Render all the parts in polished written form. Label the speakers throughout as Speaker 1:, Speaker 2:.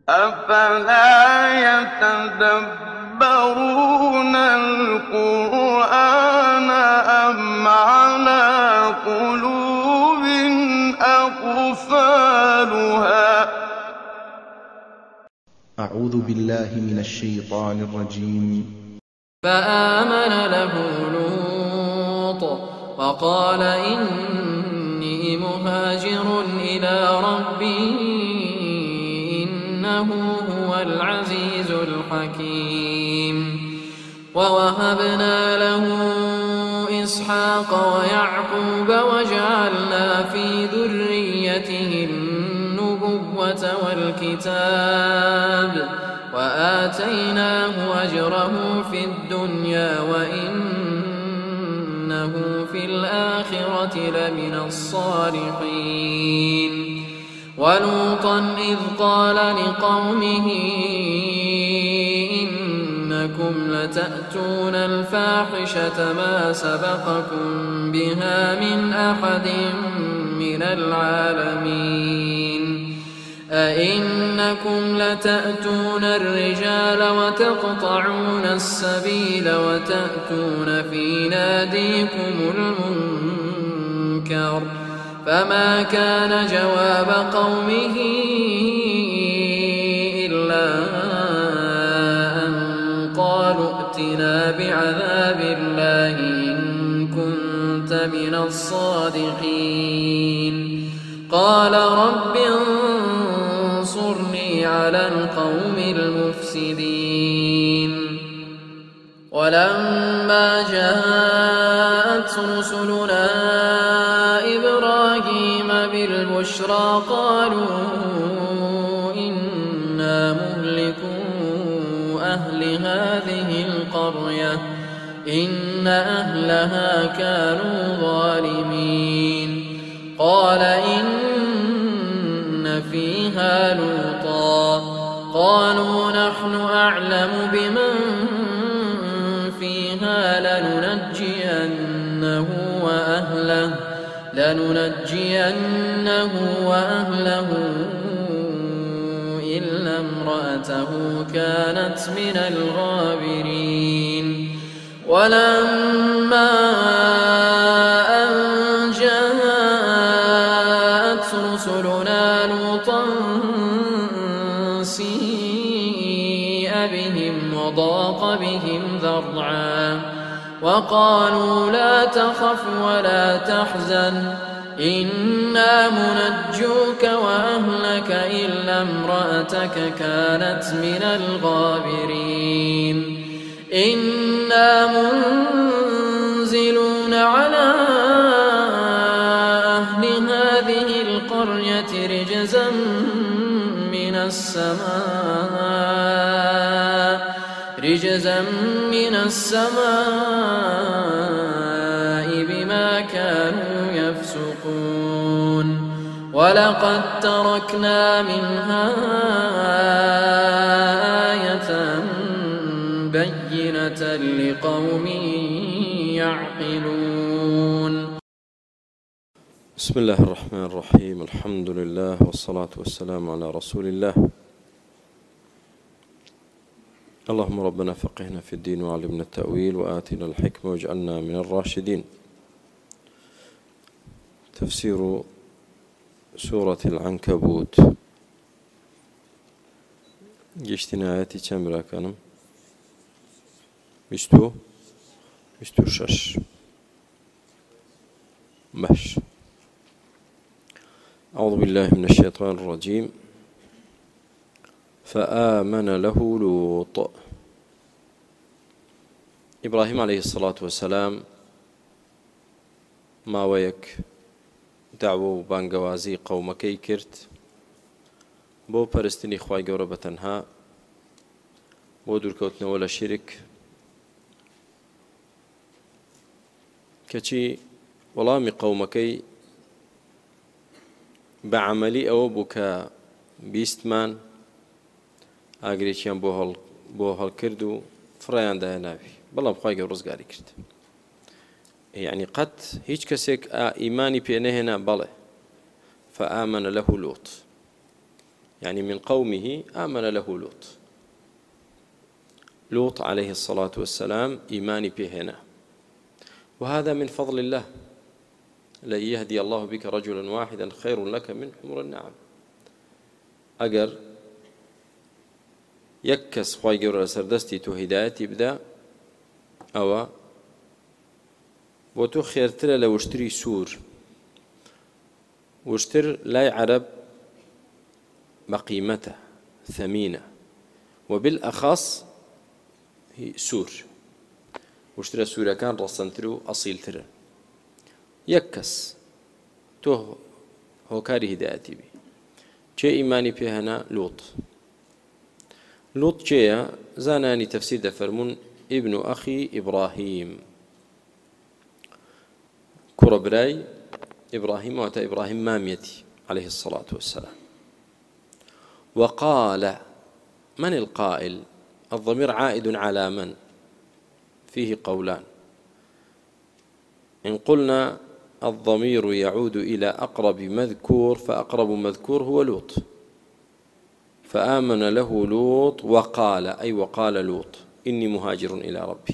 Speaker 1: أَفَلَا يَتَدَبَّرُونَ الْقُرْآنَ أَمْ عَلَىٰ قُلُوبٍ أَقْفَالُهَا
Speaker 2: أعوذ بالله من الشيطان الرجيم.
Speaker 3: فآمن له لوط وقال إني مهاجر إلى ربي إنه هو العزيز الحكيم. ووهبنا له إسحاق ويعقوب وجعلنا في ذريته النبوة والكتاب وآتيناه أجره في الدنيا وإنه في الآخرة لمن الصالحين. ولوطا إذ قال لقومه إنكم لتأتون الفاحشة ما سبقكم بها من أحد من العالمين. أئنكم لتأتون الرجال وتقطعون السبيل وتأتون في ناديكم المنكر. فما كان جواب قومه إلا أن قالوا ائتنا بعذاب الله إن كنت من الصادقين. قال رب انصرني على القوم المفسدين. ولما جاءت رسلنا إبراهيم بالبشرى قالوا إنا مهلكو أهل هذه القرية إن أهلها كانوا ظالمين. قال إن فيها لوطا قالوا نحن أعلم بمن فيها لننجينه وأهله إلا امرأته كانت من الغابرين. ولما أن جاءت رسلنا لوطا سيء بهم وضاق بهم ذرعا وقالوا لا تخف ولا تحزن إنا منجوك وأهلك إلا امرأتك كانت من الغابرين. إنا منزلون على أهل هذه القرية رجزا من السماء بما كانوا يفسقون. ولقد تركنا منها آية بينة لقوم يعقلون.
Speaker 4: بسم الله الرحمن الرحيم. الحمد لله والصلاة والسلام على رسول الله. اللهم ربنا فقهنا في الدين وعلمنا التأويل وآتنا الحكمة واجعلنا من الراشدين. تفسير سورة العنكبوت. geçtiğin ayeti çem bırakalım. Mistu şaş. Baş. أعوذ بالله من الشيطان الرجيم. فآمن له لوط. إبراهيم عليه الصلاة والسلام ماوەیەک دعوە و بانگەوازی قەومەکەی کرد بۆ پەرستنی خوای گەورە بەتەنها بۆ دوورکەوتنەوە لە شیرک کەچی وەڵامی قەومەکەی بە عەمەلی ئەوە بوو کە بیستمان ئاگرێکیان بۆ هەڵکرد و فڕیان داهێناوی بەڵام خوای گەورە ڕزگاری کرد. يعني قد هيج كسيك إيماني بينهنا بله فآمن له لوط يعني من قومه آمن له لوط عليه الصلاة والسلام إيماني بهنا، وهذا من فضل الله، لن يهدي الله بك رجلا واحدا خير لك من حمر النعم. أجر يكس خواي جور سردستي تو هدايتي بدا أو بوتو خيرتر لو اشتري سور واشتر لا يعرب بقيمته ثمينة، وبالأخص هي سور واشترى سورة كان رصنترو أصيل ترى يكس تو هو كاري هدايتي بي شيء إيماني بهنا لوط شيء زاناني تفسير دفرمون ابن أخي إبراهيم كربراي إبراهيم وأتى إبراهيم ماميتي عليه الصلاة والسلام. وقال من القائل؟ الضمير عائد على من؟ فيه قولان، إن قلنا الضمير يعود إلى أقرب مذكور فأقرب مذكور هو لوط، فآمن له لوط وقال، أي وقال لوط إني مهاجر إلى ربي.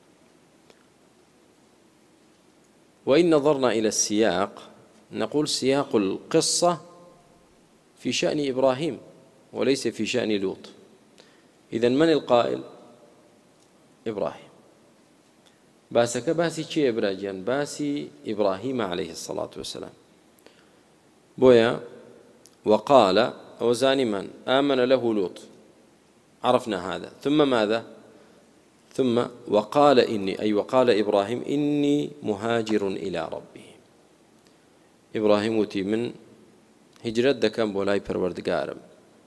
Speaker 4: وإن نظرنا إلى السياق نقول سياق القصة في شأن إبراهيم وليس في شأن لوط. إذن من القائل؟ إبراهيم. باسك باسي شيء إبراجيان باسي إبراهيم عليه الصلاة والسلام. بويا وقال وزاني من آمن له لوط، عرفنا هذا. ثم ماذا؟ ثم وقال إني، أي وقال إبراهيم إني مهاجر إلى ربي. إبراهيم وتي من هجرة دكان بولاي پروردگارم،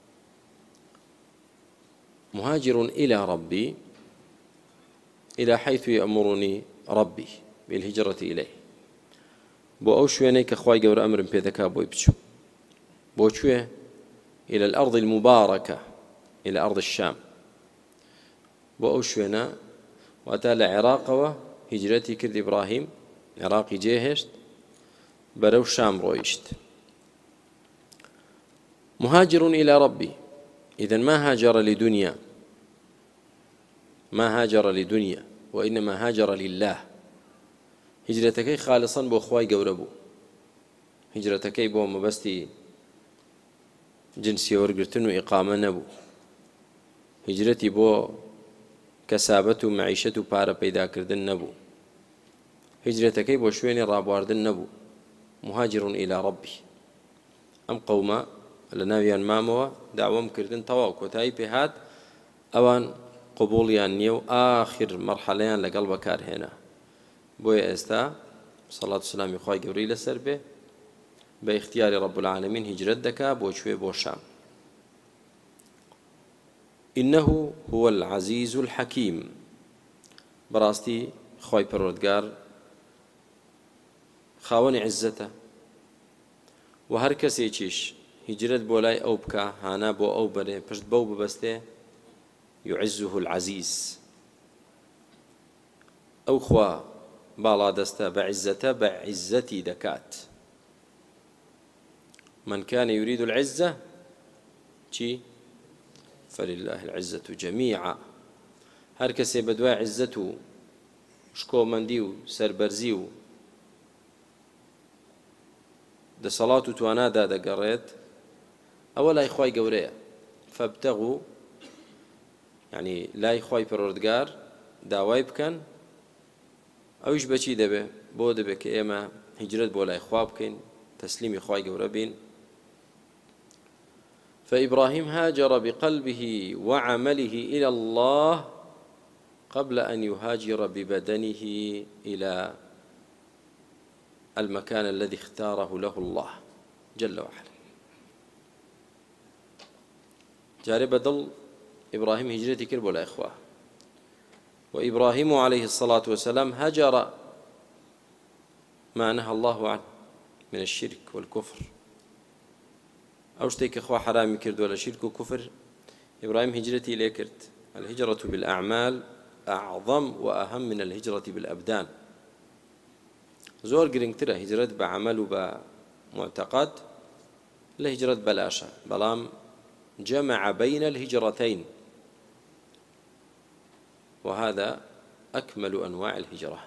Speaker 4: مهاجر إلى ربي، إلى حيث يأمرني ربي بالهجرة إليه. بو أو شوينيك أخواي قور أمر بيدكا بو يبشو بو شوي إلى الأرض المباركة، إلى أرض الشام. بو أو شوينا وأتى عراق هجرتي كرد إبراهيم عراقي جيهشت برو الشام رويشت. مهاجر إلى ربي، إذن ما هاجر لدنيا، ما هاجر لدنيا وإنما هاجر لله. هجرتكي خالصا بو أخواي قوربو، هجرتكي بو مبستي جنسي ورقرتن وإقامة نبو، هجرتي بو كسابته معيشته بارا بيدا كردن نبو، هجرتكي بو شويني رابواردن نبو. مهاجر إلى ربي. أم قوما لناويان ماموا دعوام كردن تواو كوتاي بهاد أوان قبوليان نيو آخر مرحليان لقلب كار هنا. بويا استا صلاة والسلام يخواي قوري لسر به باختيار رب العالمين هجرت دكا بو شوي بو شام. إنه هو العزيز الحكيم. براستي خواي پروردگار خاون عزته، وهر کسی چیش هجرت بولاي أو بكا هانا بو أو بره پشت بو ببسته يعزه العزيز. أو خوا بالا دسته بعزته بعزتي دكات. من كان يريد العزة شي فلله العزة جميعا. هر کسی بدوا عزته شكو منديو سربرزيو ده صلاة توانا دا قريت أولا إخواي قوريا فابتغوا، يعني لا إخواي پروردگار داواي بكن أوش بچي دبه بو دبه كإما هجرت بولا إخوا بكن تسليم إخواي قورا بين. فإبراهيم هاجر بقلبه وعمله إلى الله قبل أن يهاجر ببدنه إلى المكان الذي اختاره له الله جل وعلا. جارب ضل إبراهيم هجرتي كرب ولا إخوة. وإبراهيم عليه الصلاة والسلام هجر ما نهى الله عنه من الشرك والكفر. أوشتيك إخوة حرامي كرد ولا شرك وكفر. إبراهيم هجرتي إليه كرد. الهجرة بالأعمال أعظم وأهم من الهجرة بالأبدان. زور قرنكترة هجرت بعمل وبمعتقد لا هجرت بلاشة، بلام جمع بين الهجرتين، وهذا أكمل أنواع الهجرة،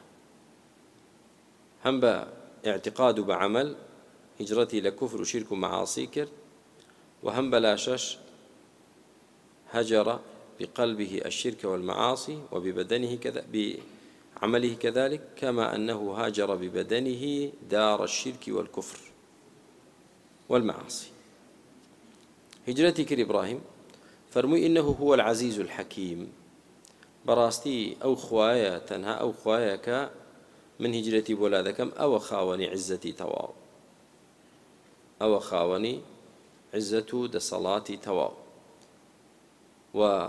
Speaker 4: هم باعتقاد بعمل هجرتي لكفر وشرك ومعاصي كرد، وهم بلاشش هجر بقلبه الشرك والمعاصي وببدنه بعمله كذلك، كما أنه هاجر ببدنه دار الشرك والكفر والمعاصي. هجرتي كر إبراهيم فرمي إنه هو العزيز الحكيم، براستي أو خوايا تنها أو خواياك من هجرتي بولادكم أو خاوني عزتي تواو، أو خاوني عزة دصلاتي تواو، و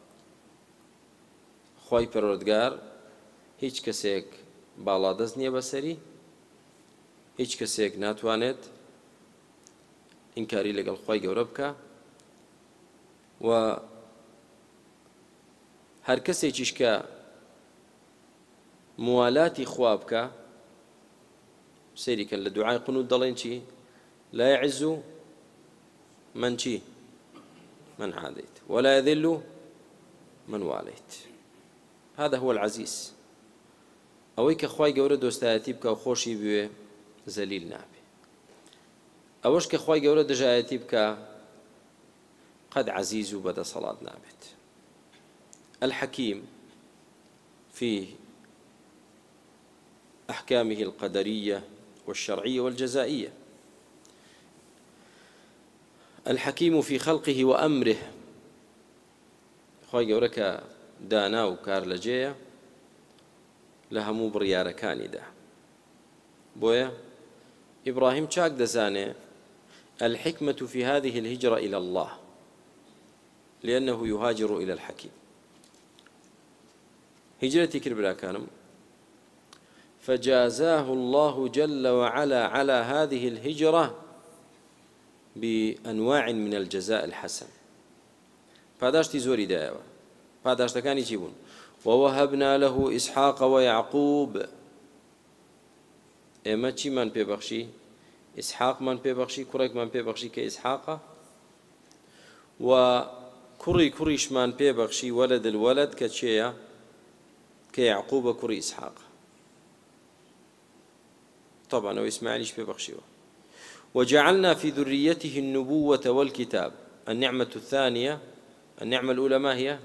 Speaker 4: خواي پەروەردگار هیچ کەسێک باڵادەست نییە بەسەری، هیچ کەسێک ناتوانێت ئینکاری لەگەڵ خوای گەورە بکە، و هەر کەسێکیش کە موالاتی خوا بکە، سەیریکەن لە دوعای قنوت دەڵێن چی؟ لا يعز من چی؟ من عاديت ولا يذل من واليت. هذا هو العزيز، ئەوەی کە خوای گەورە دۆستایەتی بکە و خۆشی بوێ زەلیل نابێ، ئەوەش کە خوای گەورە دژایەتی بکە قەد عزیز و بەدەسەڵات نابێت. الحكيم في أحكامه القدرية والشرعية والجزائية، الحكيم في خلقه وأمره، خوای گەورە کە دانا و کار لەجێیە لە هەموو بڕیارەکانیدا. بۆیە إبراهيم چاک دەزانێ الحكمة في هذه الهجرة إلى الله، لأنه يهاجر إلى الحكيم. هجرتي كربلا كانم فجازاه الله جل وعلا على هذه الهجرة بأنواع من الجزاء الحسن. پاداشتی زۆری دایەوە، پاداشتەکانی چی بوون؟ ووهبنا له إسحاق ويعقوب، ئێمە چیمان پێبەخشی؟ ئیسحاقمان پێبەخشی، کوڕێکمان پێبەخشی کە ئیسحاقە، و کوڕیشمان پێبەخشی وەلد الوەلد کە چێیە؟ کە یعقوبە کوڕی ئیسحاقە، طبعا ئەو ئیسماعیلیش پێبەخشیوە. وجعلنا في ذريته النبوة والكتاب. النعمة الثانية، النعمة الأولى ما هي؟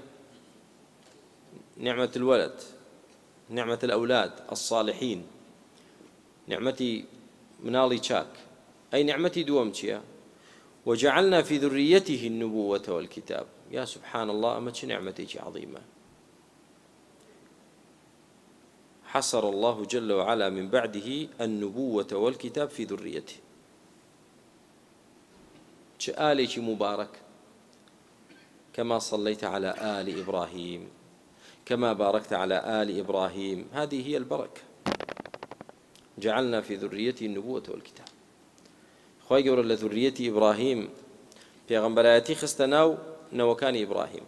Speaker 4: نعمة الولد، نعمة الأولاد الصالحين، نعمتي مناڵی چاک. أي نعمتي دووەم وجعلنا في ذريته النبوة والكتاب. يا سبحان الله، أما چه نعمتي عظيمة. حصر الله جل وعلا من بعده النبوة والكتاب في ذريته. آلك مبارك، كما صليت على آل إبراهيم كما باركت على آل إبراهيم، هذه هي البركة. جعلنا في ذريته النبوة والكتاب. خوای گەورە لە ذريەتی ئیبراهیم پێغەمبەرایەتی خستە ناو نەوەکانی ئیبراهیم.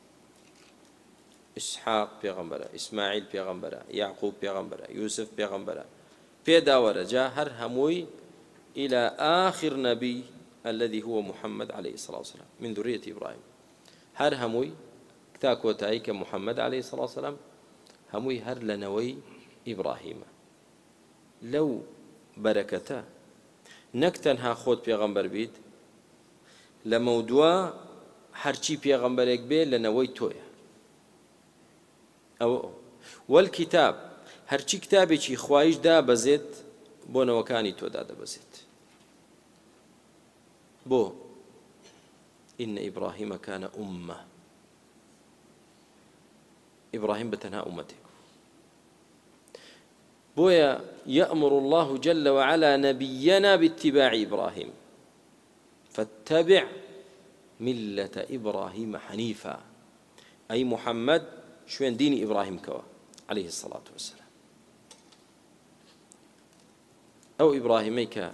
Speaker 4: ئیسحاق پێغەمبەرە، ئیسماعیل پێغەمبەرە، یعقوب پێغەمبەرە، یوسف پێغەمبەرە، پێداوەرە جا هەر هەمووی إلى آخر نبي الذي هو محمد عليه الصلاة والسلام من ذرية إبراهيم. هر هموي كتاكو تايك محمد عليه الصلاة والسلام هموي هر لنوي إبراهيم. لو بركته نكتنها خود پیغمبر بيد لموضوع هرچی پیغمبرك بي لنوي تويا أو والكتاب هرچی كتابي چي خوايش دا بزيت بو نوكاني تو دا بزيت بو إن إبراهيم كان أمة. إبراهيم بتنها أمته. بويا يأمر الله جل وعلا نبينا باتباع إبراهيم، فاتبع ملة إبراهيم حنيفا، أي محمد شوين دين إبراهيم كوا عليه الصلاة والسلام. أو إبراهيميك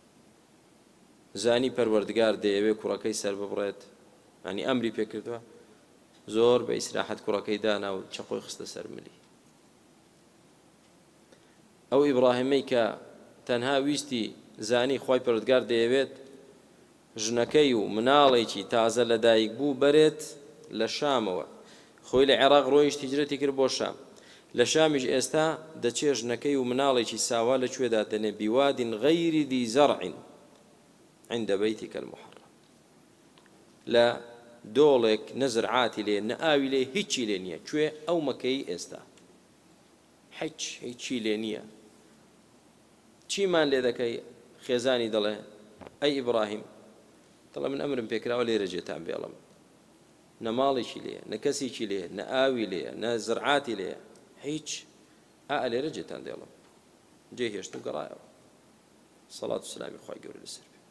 Speaker 4: زانی پەروەردگار دەیەوێ کوڕەکەی سەر ببڕێت، ینی ئەمری پێکردووە زۆر بە ئیسراحەت کوڕەکەی دانا و چەقۆی خستە سەر ملی. ئەو ئیبراهیمەی کە تەنها ویستی زانی خوای پەروەردگار دەیەوێت ژنەکەی و مناڵێکی تازە لەدایک بوو بەرێت لە شامەوە خۆی لە عێراق ڕۆیشت هیجرەتی کرد بۆ شام لە شامیش ئێستا دەچێ ژنەکەی و مناڵێکی ساوا لەکوێدا دەنێ بیواد غەیری ذی زەرع عند بەیتیکە المحرم لە دۆڵێک نەزرعاتی لێ نەئاوی لێ هیچی لێ نییە کوێ ئەو مەکەی ئێستا هیچی لێ نییە چیمان لێ دەکەی خێزانی دەڵێ ئەی ئیبراهیم دەڵێ من ئەمرم پێکراوە لێرە جێتان بێڵم نە ماڵێکی لێیە نە کەسێکی لێیە نە ئاوی لێیە نە زرعاتی لێیە هیچ لێرە جێتان دێڵم جێ هێشت و گەڕایەوە سەڵات و سلامی خوای گەورە لەسەر بێ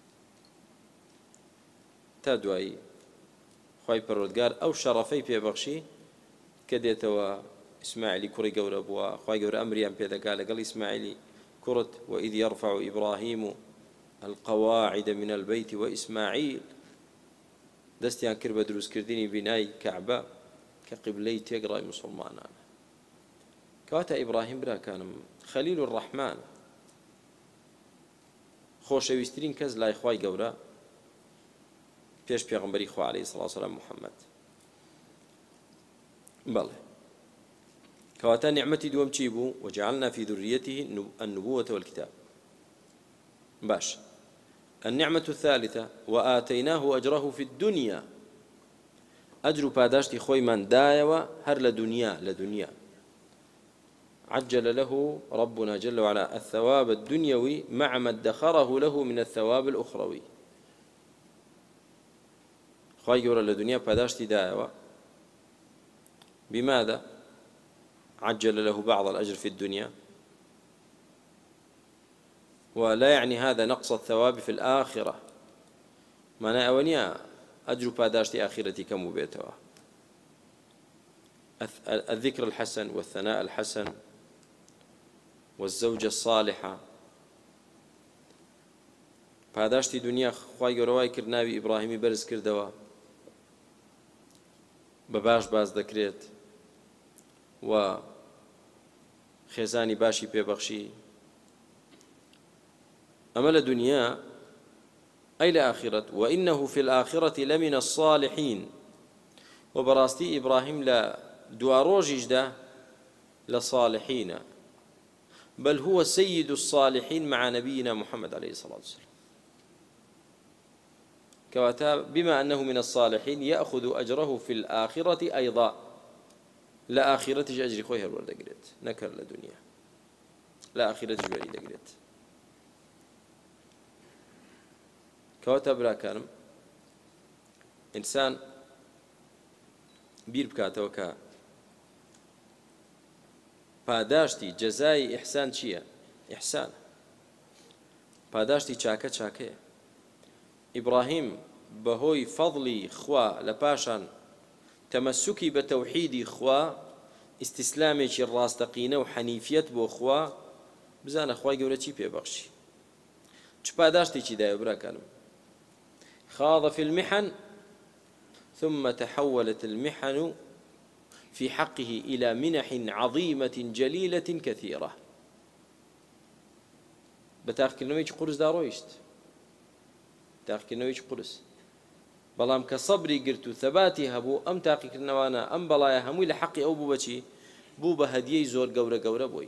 Speaker 4: تا دوایی خوای پەروەردگار ئەو شەڕەفەی پێبەخشی کە دێتەوە ئیسماعیلی کوڕی گەورە بووە خوای گەورە ئەمریان پێدەکا لەگەڵ ئیسماعیلی کوڕت وإذ يرفع إبراهيم القواعد من البيت وإسماعيل دەستیان کرد بە دروستکردنی بینای کەعبە کە قیبلەی تێگەڕای موسڵمانانە کەواتە ئیبراهیم براکانم خەلیل الرەحمان خۆشەویستترین کەس لای خوای گەورە پێش پێغەمبەری خوا عەلەیهی سەڵات وسەلام محەممەد بەڵێ كواتا نعمتي دوم تشيبو وجعلنا في ذريته النبوة والكتاب باش النعمة الثالثة وآتيناه أجره في الدنيا أجر باداشتي خوي من دايوة هر لدنيا عجل له ربنا جل وعلا الثواب الدنيوي مع ما ادخره له من الثواب الأخروي خوي جورا لدنيا باداشتي دايوة بماذا عجل له بعض الأجر في الدنيا ولا يعني هذا نقص الثواب في الآخرة معنى أولياء أجر باداشتي آخرتي كم بيتوا الذكر الحسن والثناء الحسن والزوجة الصالحة باداشتي دنيا خواي قرواي كرناوي إبراهيمي برز كردوا بباش باز ذكريت و خێزانی باشی پێبەخشی ئەمە لە دنیا ئەی لە ئاخرەت وإنه في الآخرة لمن الصالحين وبەڕاستی ئیبراهیم لە دوا ڕۆژیشدا لە صالحینە بل هو سيد الصالحين مع نبينا محمد عليه الصلاة والسلام كواتا بما أنه من الصالحين يأخذ أجره في الآخرة أيضا لا آخرتش أجري خوي هرور دقريت نكر لدنيا لا آخرتش ولي دقريت كواتا برا كانم إنسان بير بكاتو كا پاداشتی جزای إحسان چییە؟ إحسان پاداشتی چاکە ئیبراهیم بەهۆی فەضلی خوا لە پاشان تەمەسوکی بە تەوحیدی خوا ئیستیسلامێکی ڕاستەقینە و حەنیفیەت بۆ خوا بزانە خوای گەورە چی پێبەخشی چ پاداشتێکی دایە براکانم خاض في المحن ثم تحولت المحن في حقه إلى منح عظيمة جليلة كثيرة بتاخكرنويش قرص دارويشت تاخكرنويش قرص بەڵام کە سەبری گرت و ثەباتی هەبوو ئەم تاقیکردنەوانە ئەم بەڵایە هەمووی لە حەقی ئەو بوو بەچی بوو بە هەدیەی زۆر گەورە بۆی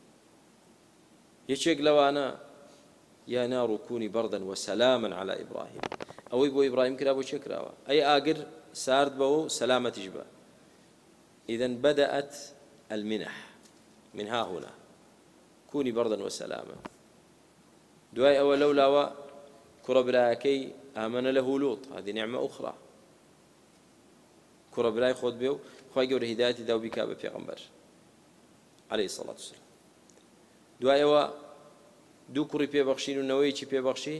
Speaker 4: یەکێک لەوانە یا نار كوني بردا وسلاما على إبراهيم ئەوەی بۆ ئیبراهیم کرا بۆ چێ کراوە ئەی ئاگر سارد بە و سەلامەتیش بە إذن بدأت المنح من ها هنا كوني بردا وسلاما دوای ئەوە لەولاوە کوڕە براکەی آمن له لوط هذه نعمة أخرى كرة براي خود بيو خواهي قول هدايتي داو بكابة في غنبر عليه الصلاة والسلام دواء دو كري بيبخشين ونويتي بيبخشي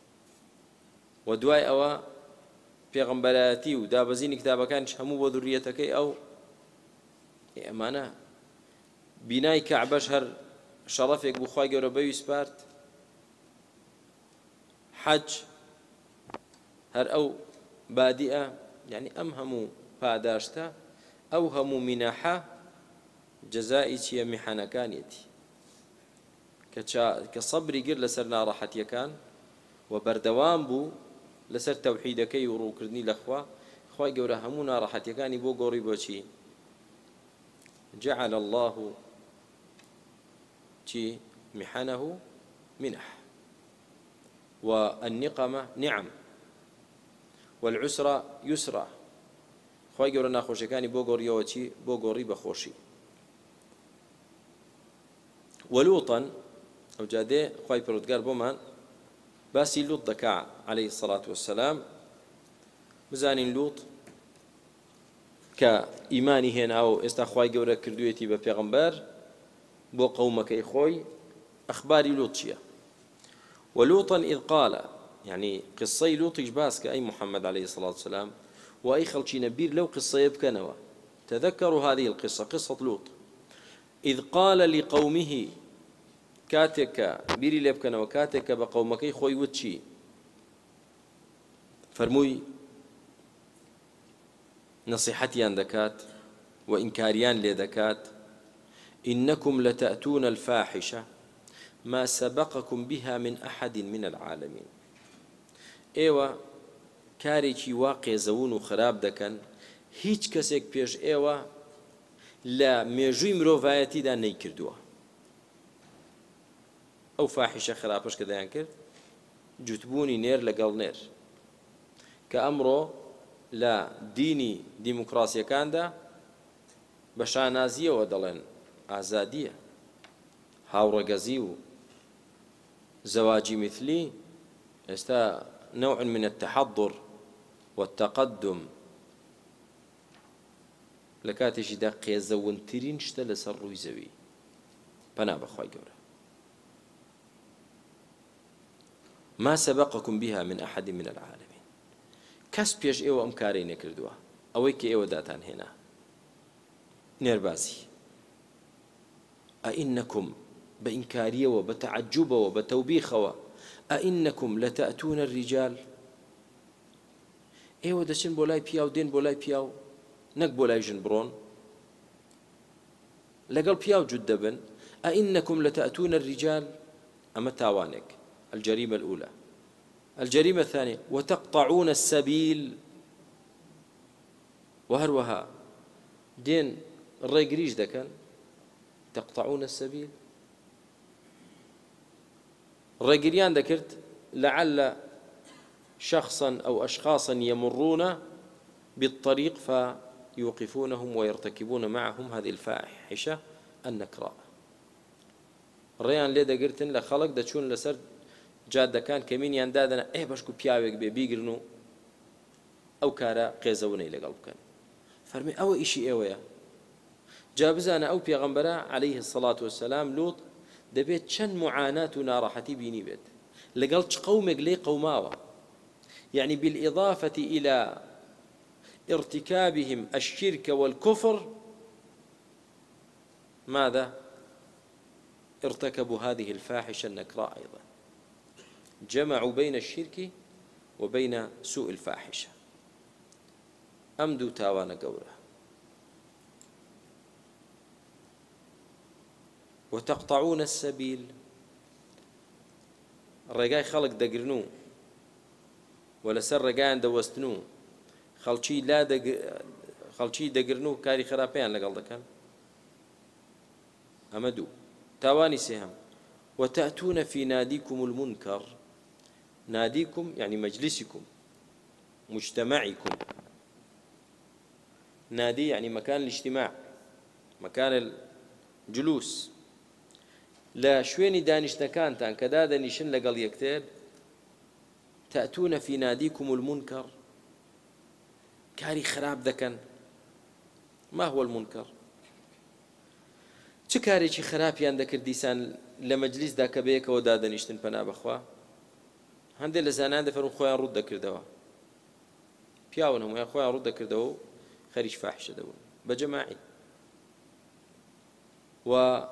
Speaker 4: ودواء أوا في غنبراتي ودا بزين كتابة كانش همو وذريتك أو أمانة بناي كعبة شهر شرفك بخواهي قول بيو سبارت حج هر ئەو بادئە يعني ئەم هەموو پاداشتە ئەو هەموو مناحە جەزای چییە میحانەکانیەتی کە سەبری گر لەسەر ناڕەحەتیەکان و بەردەوام بوو لەسەر تەوحیدەکەی و ڕووکردنی لەخوا خوای گەورە هەموو ناڕەحەتیەکانی بۆ گۆڕی بۆچی جعل الله چی محنه منح والنقمة نعم والعسرة يسرى خوای گەورە ناخۆشیەکانی بۆ گۆڕیەوە چی بۆ گۆڕی بەخۆشی ولوطا ئەو جادێ خوای پەروەردگار بۆمان باسی لوط دەکا عليه الصلاة والسلام بزانین لوط کە ئیمانی هێناوە ئێستا خوای گەورە کردوێتی بە پێغەمبەر بۆ قەومەکەی خۆی ئەخباری لوط چییە ولوطا إذ قال يعني قصة لوطش باسك أي محمد عليه الصلاة والسلام وأي خلشي نبير لو قصة يبكنوا تذكروا هذه القصة قصة لوط إذ قال لقومه كاتك بيري لبكنوا كاتك بقومك خوي وتشي فرموي نصيحتي عندكات وإنكاريان لذكات إنكم لتأتون الفاحشة ما سبقكم بها من أحد من العالمين ئێوە کارێکی وا قێزەون و خراپ دەکەن هیچ کەسێک پێش ئێوە لە مێژووی مرۆڤایەتیدا نەیکردووە ئەو فاحیشە خراپەش کە دەیان کرد جوتبوونی نێر لەگەڵ نێر کە ئەمڕۆ لە دینی دیموکراسیەکاندا بە شانازیەوە دەڵێن ئازادیە هاوڕەگەزی و زەواجی مثلی ئێستا نوع من التحضر والتقدم لكاتشي دا قێزەونترین شتە لەسەر ڕووی زەوی پەنا بەخوای گەورە ما سبقكم بها من أحد من العالمين کەس پێش ئێوە ئەم کارەی نەکردووە ئەوەی کە ئێوە داتان هێنا نێربازی ئەئینەکم بإنكارية بتعجب وبتوبيخ أئنكم لتأتون الرجال إيوه دشن بولاي بياو دين بولاي بياو نك بولاي جنبرون لقل بياو جدبن أئنكم لتأتون الرجال أما تاوانك الجريمة الأولى الجريمة الثانية وتقطعون السبيل وهروها دين الريقريج دكان تقطعون السبيل ڕێگریان دەکرد لعل شخصا أو أشخاصا يمرون بالطريق فيوقفونهم ويرتكبون معهم هذه الفاحشة النكراء ڕێیان لێ دەگرتن لە خەڵک دەچوون لەسەر جادەکان کەمینیان دادەنە ئێ بەشک و پیاوێک بێ بیگرن و ئەو کارە قێزەونەی لەگەڵ بکەن فەرمی ئەوە ئیشی ئێوەیە جا بزانە ئەو پێغەمبەرە عليه الصلاة والسلام لوط دەبێت چەند معانات و ناڕەحەتی بینی بێت لەگەڵ چ قەومێک لێ قەوماوە يعني بالإضافة إلى ارتكابهم الشرك والكفر ماذا ارتكبوا هذه الفاحشة النكراء أيضا جمعوا بين الشرك وبين سوء الفاحشة أمدوا تاوان قوله وتقطعون السبيل ڕێگای خەڵک دەگرن و وەلەسەر ڕێگایان دەوەستن و خەڵکی دەگرن و کاری خراپەیان لەگەڵ دەکەن ئەمە دوو تاوانی سێهەم وتأتون في ناديكم المنكر ناديكم يعني مجلسكم مجتمعكم نادي يعني مكان الاجتماع مكان الجلوس لا شوێنی دانیشتەکانتان کە دادەنیشن لەگەڵ یەکتر تأتون في ناديكم المنكر کاری خراپ دەکەن ما هو المنكر چه کارێکی خراپیان دەکرد دیسان لە مەجلیسدا کە بەیەکەوە دادەنیشتن پەنا بەخوا هەندێک لە زانان دەفەرمون خۆیان ڕوود دەکردەوە پیاون هەموویان خۆیان ڕوود دەکردەوە و خەریک فاحشە دەبوون بە جەماعی و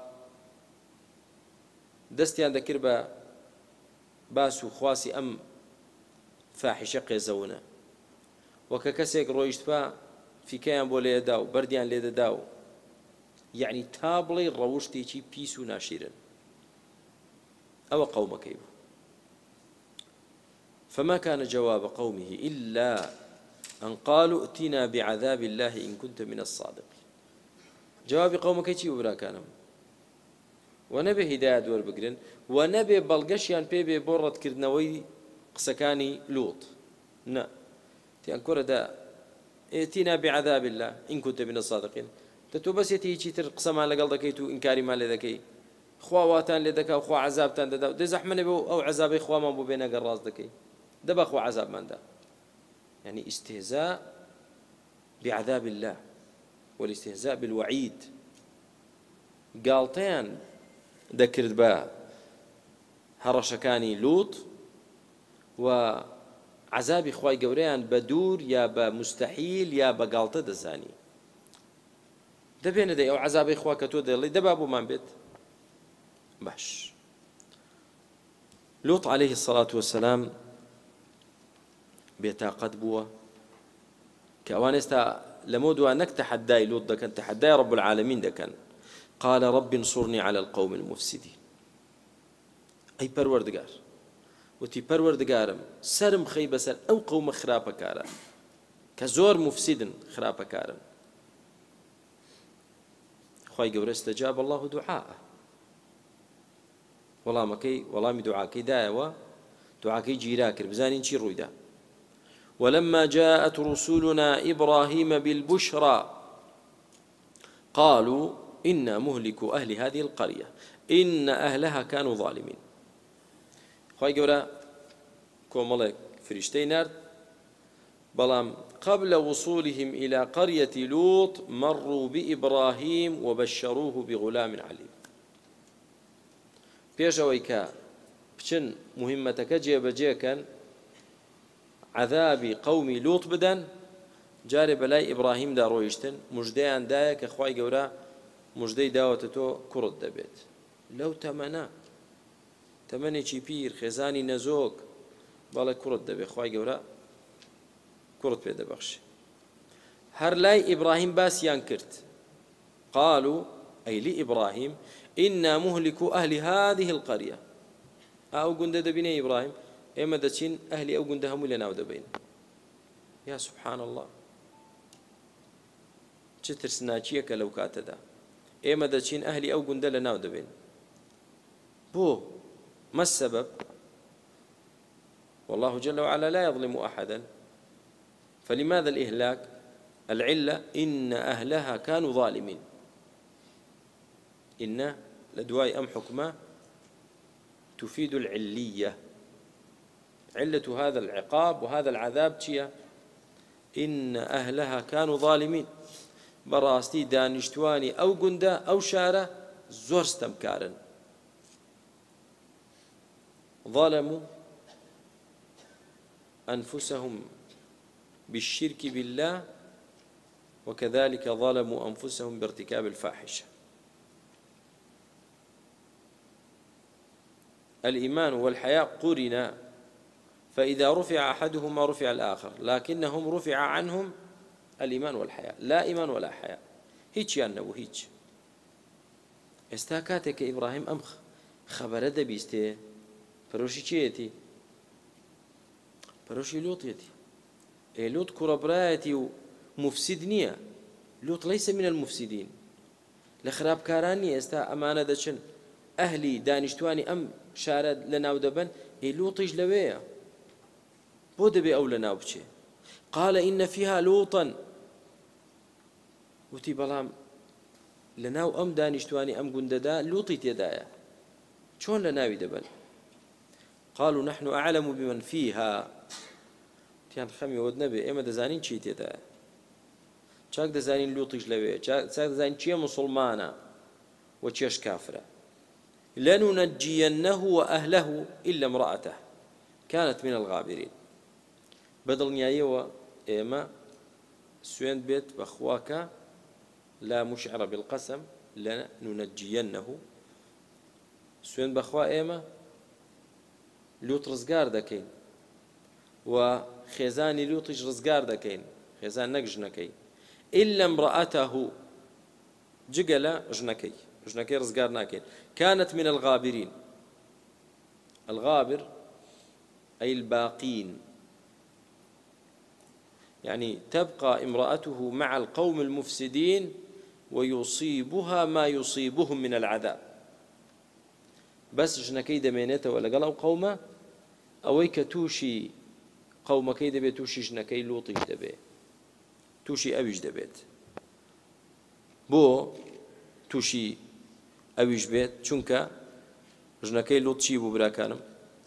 Speaker 4: دەستیان دەکرد بە باس و خواسی ئەم فاحشە قێزەونە وەکە کەسێک ڕۆیشتپا فیکەیان بۆ لێدەدا و بەردیان لێدەدا و یعنی تا بڵێ ڕەوشتێکی پیس و ناشیرن ئەوە قەومەکەی بوو فما كان جواب قومه إلا أن قالوا ائتنا بعذاب الله إن كنت من الصادقين. جواب قومك چی وبرا كانم ونبي هداية دور بقرن ونبي بلغشيان بيبي بورد كردنوي قسكاني لوط نا تيان كورة دا ائتنا بعذاب الله إن كنت من الصادقين. تتو بس يتي تر قسما لقل دكيتو إنكاري ما لذكي خواواتان لذكا وخوا عذابتان دا دي زحمن بو أو عذابي خوا ما بو بينا قراص دكي دبا خوا عذاب من دا يعني استهزاء بعذاب الله والاستهزاء بالوعيد. قالتين ذكرت با هرشكاني لوط وعذابي خواي قوريان بدور يا بمستحيل يا بقالته دزاني دبينا دي أو عذابي خوا كتو دي دبابو من بيت باش. لوط عليه الصلاة والسلام بيتاقد بوا كأوان استا لمودوا أنك تحداي لوط دكان تحداي رب العالمين دكان قال رب انصرني على القوم المفسدين. أي پروردگار وتي پروردگارم سرم خيبة سر أو قوم خرابة كارا كزور مفسد خرابة كارا. خواهي قبر استجاب الله دعاءه والله دعاكي دايوا دعاكي جيراكر بزانين شي رويدا. ولما جاءت رسولنا إبراهيم بالبشرى قالوا إنا مهلكوا أهل هذه القرية إن أهلها كانوا ظالمين. خواهي قبر كومالك فريشتي نارد بلام قبل وصولهم إلى قرية لوط مروا بإبراهيم وبشروه بغلام عليم. بيشوي كا بشن مهمتك جيبجي كان عذابي قومي لوط بدن جاري بلاي إبراهيم دا رويشتن مجديان دايا كخواي قورا مجدي داوتتو كرد دبيت لو تمني چي بير خزاني نزوك بالا كرد دبي خواي قورا كرد بيدا بخش هر لاي إبراهيم باس ينكرت قالوا أي لإبراهيم إنا مهلكوا أهل هذه القرية أو قند دبيني إبراهيم إما دتشين أهلي أو قند هم لنا ودبين. يا سبحان الله شتر سناچيك لو كاتدا إما دتشين أهلي أو قند لنا ودبين بو ما السبب؟ والله جل وعلا لا يظلم أحدا فلماذا الإهلاك؟ العلة إن أهلها كانوا ظالمين. إن لدواي أم حكمة تفيد العلية علة هذا العقاب وهذا العذاب تشيا إن أهلها كانوا ظالمين براستي دانشتواني أو قندا أو شارة زور استمكارا ظلموا أنفسهم بالشرك بالله وكذلك ظلموا أنفسهم بارتكاب الفاحشة. الإيمان والحياء قرنا فإذا رفع أحدهما رفع الآخر لكنهم رفع عنهم الإيمان والحياء لا إيمان ولا حياء هيك يانبو هيك استاكاتك إبراهيم أم خبر دبيسته فروشي چيتي فروشي لوط يتي لوط كربرايتي ومفسد نية لوط ليس من المفسدين لخراب كاراني استا أمانة دشن أهلي دانشتواني أم شارد لناو دبن لوطيج لويا بودبي أو لناو بشي قال إن فيها لوطا وتي بلام لناو أم دانشتواني أم قنددا لوطي تيدايا شون لناوي دبن قالوا نحن أعلم بمن فيها تيان خمي ود نبي إما دزانين شي تيدايا شاك دزانين لوطيج لويا شاك دزانين شي مسلمانا وشيش كافرة لننجينه وأهله إلا امرأته كانت من الغابرين. بدل نيايوة إما سوين بيت بأخواك لا مشعر بالقسم لننجينه سوين بأخوا إما لوط رزقار دكين وخيزاني لوطج رزقار دكين خيزان نقج نكي إلا امرأته جقل جنكي جنكي رزقار ناكين كانت من الغابرين. الغابر أي الباقين، يعني تبقى امرأته مع القوم المفسدين ويصيبها ما يصيبهم من العذاب. بس ژنەکەی دەمێنێتەوە لەگەڵ ئەو قەومە، ئەوەی کە تووشی قەومەکەی دەبێت تووشی ژنەکەی لووتیش دەبێت، تووشی ئەویش دەبێت. بۆ تووشی ئەویش بێت؟ چونکە ژنەکەی لووت چی بوو براکانم؟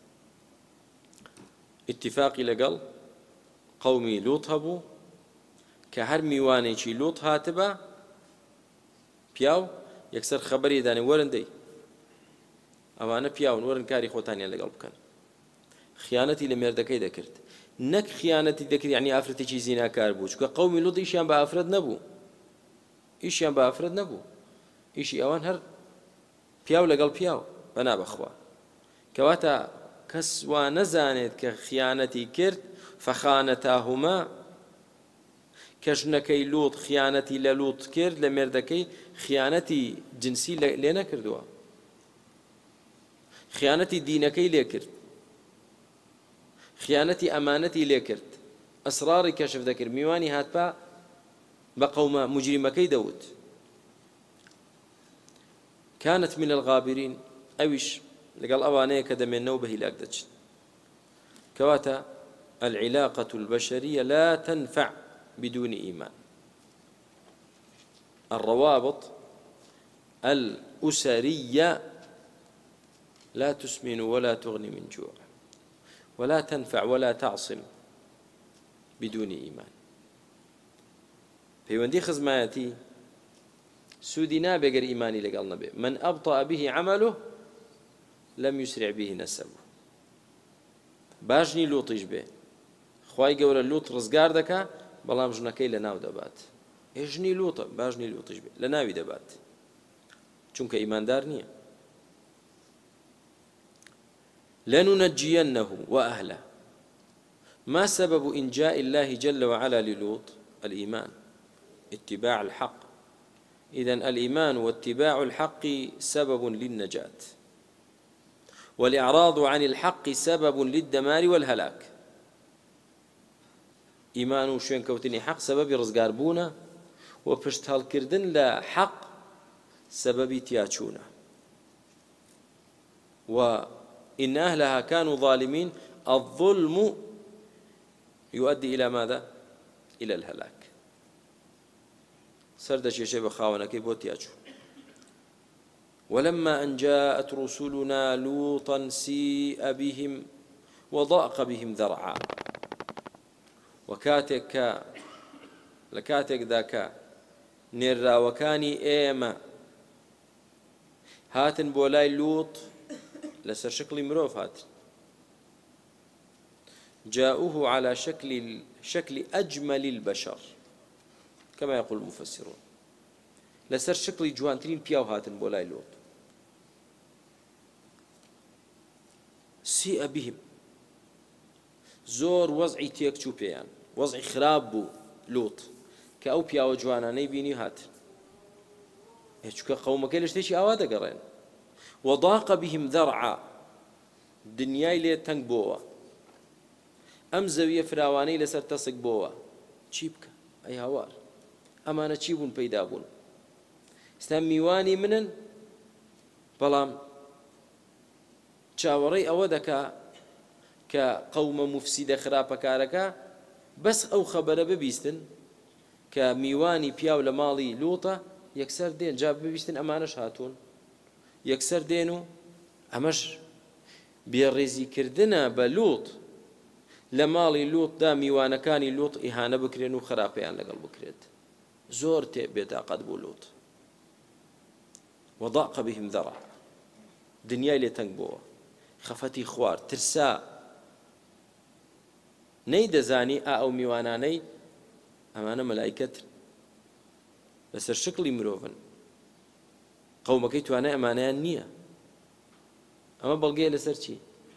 Speaker 4: ئیتیفاقی لەگەڵ قەومی لووت هەبوو کە هەر میوانێکی لووت هاتبە پیاو یەکسەر خەبەری دانێ وەرندەی ئەوانە پیاون وەرن کاری خۆتانیان لەگەڵ بکەن. خیانەتی لە مێردەکەی دەکرد، نەک خیانەتی دەکرد یعنی ئافرەتێکی زیناکار بوو، چونکە قەومی لووت ئیشیان بە ئافرەت نەبوو، ئیشیان بە ئافرەت نەبوو، ئیشی ئەوان هەر پیاو لەگەڵ پیاو بەنا بەخوا. کەواتە کەس وا نەزانێت کە خیانەتی کرد فەخانەتاهوما، کە ژنەکەی لووت خیانەتی لە لووت کرد لە مێردەکەی، خیانەتی جنسی لێ نەکردووە، خیانەتی دینەکەی لێ کرد، خیانەتی ئەمانەتی لێ کرد، ئەسراری کەشف دەکرد، میوانی هاتپا بە قەومە مجریمەکەی دەوت. كانت من الغابرين، ئەویش لەگەڵ ئەوانەیە کە دەمێنەوە بە هیلاک دەچن. کەواتە العلاقة البشرية لا تنفع بدون إيمان. الروابط الأسرية لا تسمن ولا تغني من جوع ولا تنفع ولا تعصم بدون إيمان. پەیوەندی خزمایەتی سوودی نابێ گەر ئیمانی لەگەڵ نەبێ. من أبطأ به عمله لم يسرع به نسبه. باشنی لوتیش بێ، خوای گەورە لوت ڕزگار دەکا، بەڵام ژنەکەی لە ناو دەبات. ژنی لوتە باشنی لوتیش بێ لە ناوی دەبات، چونکە ئیماندار نییە. لننجينه وأهله. ما سبب إنجاء الله جل وعلا للوط؟ الإيمان، اتباع الحق. إذن الإيمان واتباع الحق سبب للنجاة، والإعراض عن الحق سبب للدمار والهلاك. إيمان وشين كوتني حق سبب رزقار بونا، وپشت هەڵکردن لە حق سبب تياچونا. وإن أهلها كانوا ظالمين. الظلم يؤدي إلى ماذا؟ إلى الهلاك. سردش شيء بخاونك بوتياچو. ولما أن جاءت رسلنا لوطا سيء بهم وضاق بهم ذرعا. وكاتك لكاتك ذاك نرى وكاني إيما هاتن بولاي لوط لسر شكل مروف هاتن، جاءوه على شكل أجمل البشر كما يقول المفسرون. لسر شكل جوانترين بياو هاتن بولاي لوط. سيء بهم، زور وضعي تيكتشو بيان، وضعي خراب بو لوط، كأو بياو جواناني بيني هاتن. هيك قومك ليش تيجي أوادا قرين. وضاق بهم ذرعا، دنياي لي تنگ بوا، ئەم زەویە فراوانەی لەسەر تەسک بۆوە، چی بکە؟ ئەی هاوار، ئەمانە چی بوون پەیدا بوون؟ ئێستا میوانی منن، بەڵام چاوەڕێی ئەوە دەکا کە قەومە موفسیدە خراپەکارەکە بەس ئەو خەبەرە ببیستن کە میوانی پیاو لە ماڵی لوتە، یەکسەر دێن جا ببیستن ئەمانەش هاتوون، یەکسەر دێن و ئەمەش بێڕێزیکردنە بە لوت. لە ماڵی لوتدا میوانەکانی لوت ئیهانە بکرێن و خراپەیان لەگەڵ بکرێت. زۆر بێتاقەت بوو لوت. وضاق بهم ذرع، دنیای لێ تەنگ بووە، خەفەتی خوار، ترسا، نەیدەزانی ئەو میوانانەی ئەمانە مەلایکەتن، لەسەر شکلی مرۆڤن، قەومەکەی توانای ئەمانەیان نییە. ئەمە بەڵگەیە لەسەر چی؟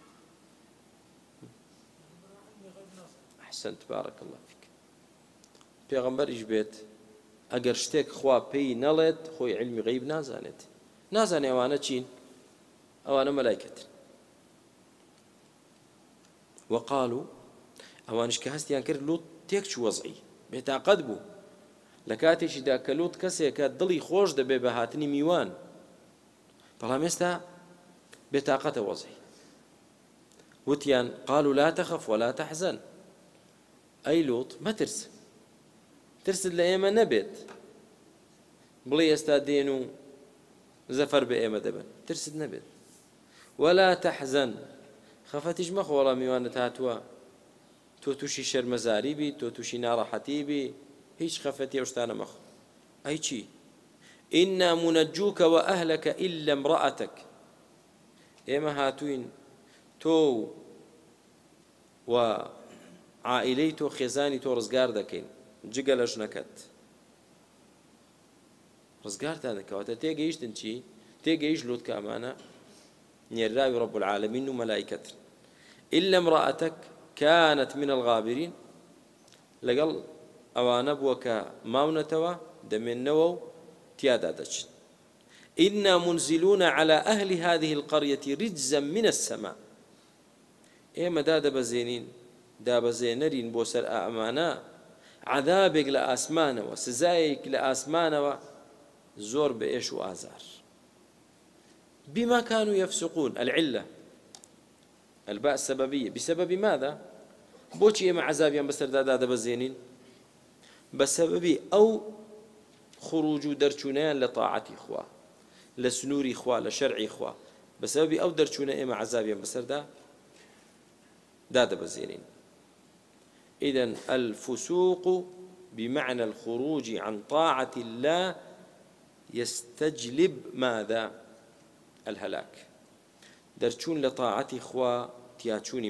Speaker 4: أحسنت، بارك الله فيك. پێغەمبەریش بێت ئەگەر شتێک خوا پێی نەڵێت خۆی علمی غەیب نازانێت، نازانێ ئەوانە چین، ئەوانە مەلایکەتن. وقالوا ئەوانش کە هەستیان کرد لوط تێک چوو وەزعی بێتاقەت بوو لە کاتێکیدا کە لوط کەسێکە دڵی خۆش دەبێ بە هاتنی میوان بەڵام ئێستا بێتاقەتە وەزعی وتیان قالوا لا تخف ولا تحزن ئەی لوط مەترس ترست لە ئێمە نەبێت بڵێ ئێستا دێن و زەفەر بە ئێمە دەبن ترست نەبێت ولا تحزن خەفەتیش مەخۆ وەڵام میوانت هاتووە تۆ تووشی شەرمەزاری بی تۆ تووشی ناڕەحەتی بی هیچ خەفەتی ئەو شتانە مەخۆ ئەی چی ئینا منەجووکە وەئەهلەکە ئیلا امرأەتەک ئێمە هاتووین تۆ و عائلەی تۆ خێزانی تۆ ڕزگار دەکەین جگە لە ژنەکەت ڕزگارتان دەکەواتە تێگەیشتن چی تێگەیشت لوط کە ئەمانە نێراوی رب العالمین و مەلایکەت إلا امرأتك كانت من الغابرين لەگەڵ ئەوانە بووە کە ماونەتەوە دەمێننەوە و تیادا دەچن إنا منزلون على أهل هذه القرية رجزا من السماء ئێمە دادەبەزێنین دابەزێنەرین بۆ سەر ئەمانە عذابێک لە ئاسمانەوە سزایەک لە ئاسمانەوە زۆر بە ئێش و ئازار بما كانوا يفسقون العلة الباء السببية بسبب ماذا بوشي مع عذابيان بسر دادا بزينين بسبب أو خروج درچونيان لطاعة إخوة لسنور إخوة لشرع إخوة بسبب أو درچونيان مع عذابيان بسر دادا بزينين إذن الفسوق بمعنى الخروج عن طاعة الله يستجلب ماذا الهلاك درچون لطاعتي خوا تياچوني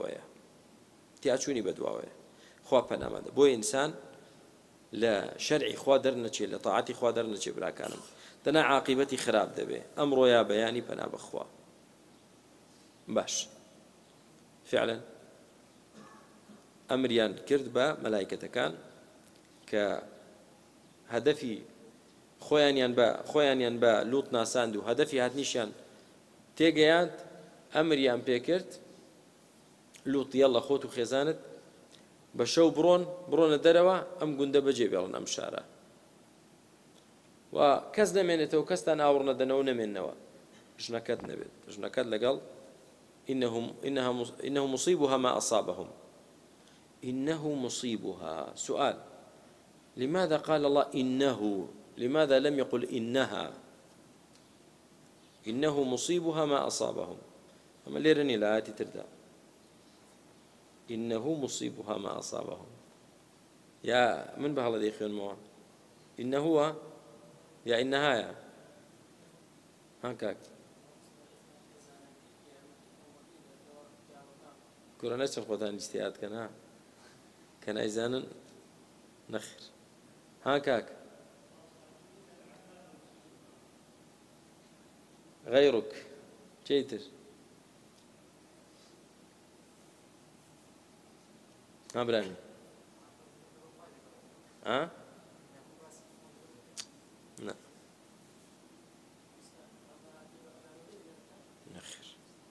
Speaker 4: بدواوية خوا پنامده بو انسان لا شرعي خوا درنچي لطاعتي خوا درنچي براكانم دنا عاقبتي خراب دبه امر يا بياني پنا بخوا باش فعلا امريان كرد با ملائكه كان ك هدفي خۆیانیان بە لوط ناساند و هەدەفی هاتنیشیان تێگەیاند ئەمریان پێکرد لوط یەڵە خۆت و خێزانت بە شەو بڕۆنە دەرەوە ئەم گوندە بەجێ بێڵن ئەم شارە و کەس نەمێنێتەوە کەستان ئاوڕ نەدەنەوە نەمێننەوە ژنەکەت نەبێت ژنەکەت لەگەڵ إنه مصيبها ما أصابهم إنه مصيبها سؤال لماذا قال الله إنه لماذا لم يقل إنها إنه مصيبها ما أصابهم أما ليرني لا آتي تردى إنه مصيبها ما أصابهم يا من بهلا ذي خيون موان إنه هو يا إنها يا هكاك كورونا شنقوتان اجتهاد كان أيزانا نخر هكاك غيرك جيتر ها براني ها لا نخر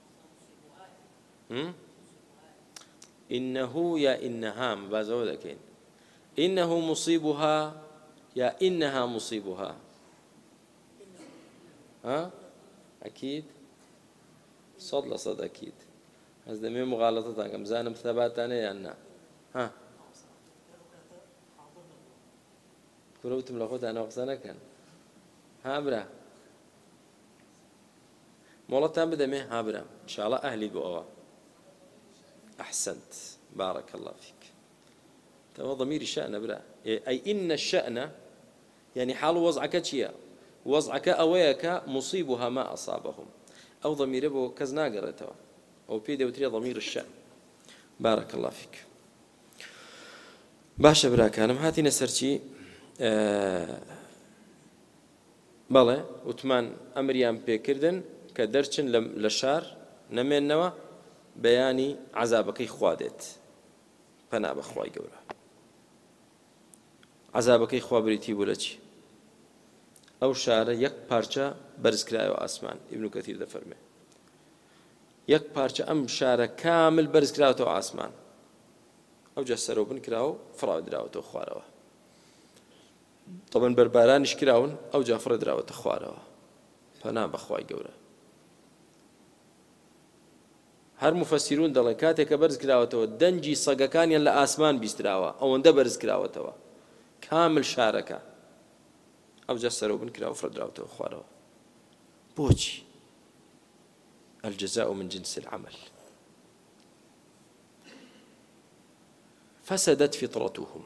Speaker 4: إنه يا إنها مبازو ذاكين إنه مصيبها يا إنها مصيبها ها أكيد صد لصد أكيد هذا مين مغالطة كم زانم ثبات أنا يعني ها كروتم لخوت أنا وقصنا كان ها برا مولتان بدمه ها برا إن شاء الله أهلي بقوا أحسنت بارك الله فيك تو ضمير الشأن برا أي إن الشأن يعني حال وضعك شيء وضعك أويك مصيبها ما أصابهم أو ضمير أبو كزنا قرأته أو بيدي وتري ضمير الشأن بارك الله فيك باشا براكانم هاتي نسرتي بەڵێ وتمان ئەمریان پێکردن کە دەرچن لە شار نەمێننەوە بەیانی عەزابەکەی خوا دێت پەنا بەخوای گەورە عەزابەکەی خوا بریتی بوو لە چی ئەو شارە یەک پارچە بەرزکرایەوە ئاسمان ئیبن کەثیر دەفەرمێ یەک پارچە ئەم شارە کامل بەرز کراوەتەوە ئاسمان ئەوجا سەرەوە بن کراوە و فڕاو دراوەتەوە خوارەوە تەبەن بەربارانیش کراون ئەوجا فڕە دراوەتە خوارەوە پەنا بەخوای گەورە هەر مفەسیرون دەڵێن کاتێک کە بەرز کراوەتەوە دەنجی سەگەکانیان لە ئاسمان بیستراوە ئەوەندە بەرز کراوەتەوە کامل شارەکە ئەوجا سەرەوە بن کراوە فڕە دراوەتەوە خوارەوە بۆچی الجزاء من جنس العمل فسدت فطرتهم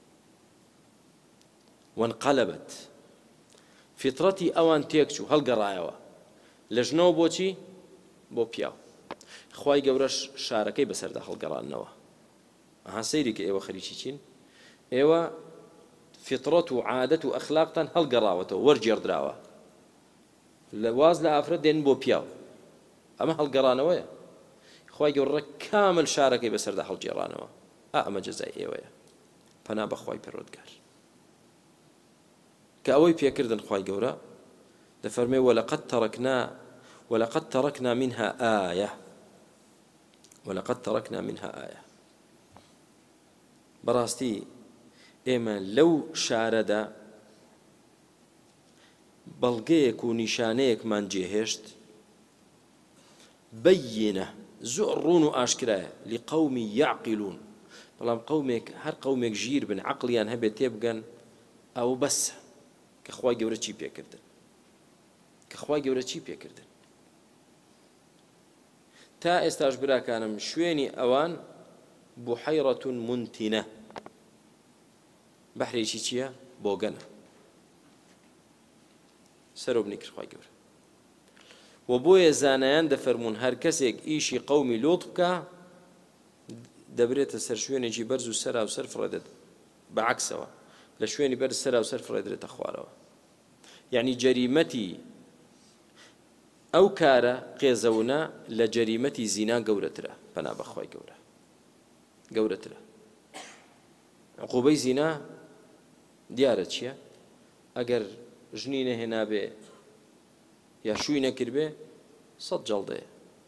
Speaker 4: وانقلبت فطرتي أوان تيكشو هل قرايوا لجنو بوچي بو بياو خواي گەورەش شارەکەی بەسەردا هەڵگەڕانەوە ئەها سەیری کە ئێوە خەریکی چین ئێوە فطرەت و عادەت و ئەخلاقتان هەڵگەڕاوەتەوە وەرگێڕدراوە لە واز لە ئافرەت دێن بۆ پیاو ئەمە هەڵگەڕانەوەیە خواي گەورە کامل شارەکەی بەسەردا هەڵگێڕانەوە ئەمە جەزای ئێوەیە پەنا بەخوای پەروەردگار کە ئەوەی پێکردن خواي گەورە دەفەرمێ ولقد تركنا منها آية ولقد تركنا منها آية براستي ئێمە لەو شارەدا بەڵگەیەک و نیشانەیەکمان جێهێشت بەیینە زۆر ڕوون و ئاشکرایە لقەومی یعقیلون بەڵام قەومێک هەر قەومێک ژیر بن عەقڵیان هەبێت تێبگەن ئەو بەسە کە خوا گەورە چی پێکردن کە خوا گەورە چی پێکردن تا ئێستاش براکانم شوێنی ئەوان بوحەیڕەة منتینە بەحرێکی چییە بۆگەنە سەرۆ بنی کرد خوا گەورە و بۆیە زانایان دەفەرمون هەر کەسێک ئیشی قەومی لۆط بکە دەبرێتە سەر شوێنێکی بەرز و سەرا و سەر فڕێدێت بەعەکسەوە لە شوێنی بەرز سەرا و سەر فڕێدرێتە خوارەوە یعنی جەریمەتی ئەو کارە قێزەونە لە جەریمەتی زینا گەورەترە پەنا بەخوای گەورەترە عقوبەی زینا دیارە چییە ئەگەر ژنی نەهێنابێ یا شووی نەکردبێ 100 جەڵدەیە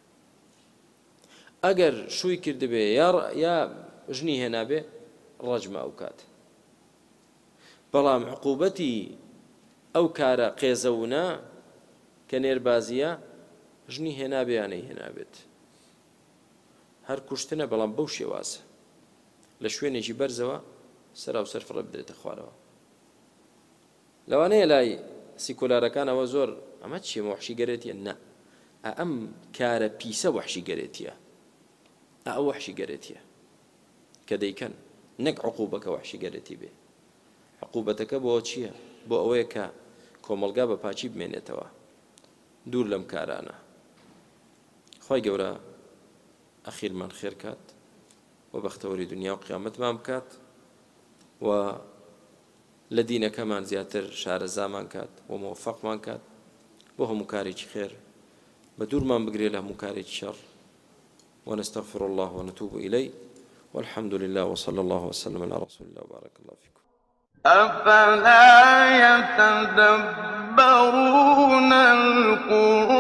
Speaker 4: ئەگەر شووی کردبێ یا ژنی هێنابێ ڕەجمە ئەو کات بەڵام عقوبەتی ئەو کارە قێزەونە کە نێربازیە ژنی هێنابێ یان نەیهێنابێت هەر کوشتنە بەڵام بەو شێوازە لە شوێنێکی بەرزەوە سەرا و سەر فڕە بدرێتە خوارەوە لەوانەیە لای سیکولارەکانەوە زۆر ئەمە چیە وەحشیگەرێتیە نە ئەم کارە پیسە وەحشیگەرێتیە ئەو وەحشیگەرێتیە کە دەیکەن نەک عقوبەکە وەحشیگەرێتی بێ عقوبەتەکە بۆ چییە بۆ ئەوەیە کە کۆمەلگا بە پاچی بمێنێتەوە دوور لەم کارانە خی گەورە ئەخیرمان خێر کات و بەختەوەری دنیا و قیامەتمان بکات و لە دینەکەمان زیاتر شارەزامان کات و موفقمان کات بۆ هەموو کارێکی خێر بە دوورمان بگرێت لە هەموو کارێکی شەڕ ونستغفر الله ونتوب إليه والحمد لله وصلى الله وسلم على رسول الله وبارك الله فيكم
Speaker 1: أفلا يتدبرون القرآن